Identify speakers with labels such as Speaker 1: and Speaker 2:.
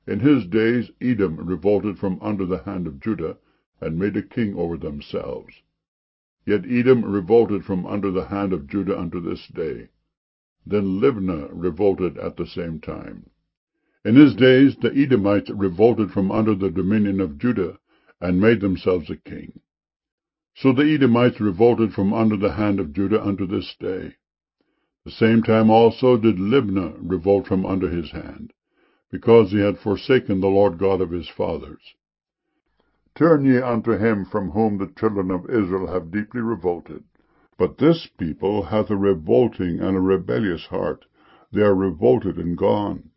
Speaker 1: In his days Edom revolted from under the hand of Judah, and made a king over themselves. Yet Edom revolted from under the hand of Judah unto this day. Then Libnah revolted at the same time. In his days the Edomites revolted from under the dominion of Judah, and made themselves a king. So the Edomites revolted from under the hand of Judah unto this day. The same time also did Libnah revolt from under his hand, because he had forsaken the Lord God of his fathers. Turn ye unto him from whom the children of Israel have deeply revolted. But this people hath a revolting and a rebellious heart. They are revolted and gone.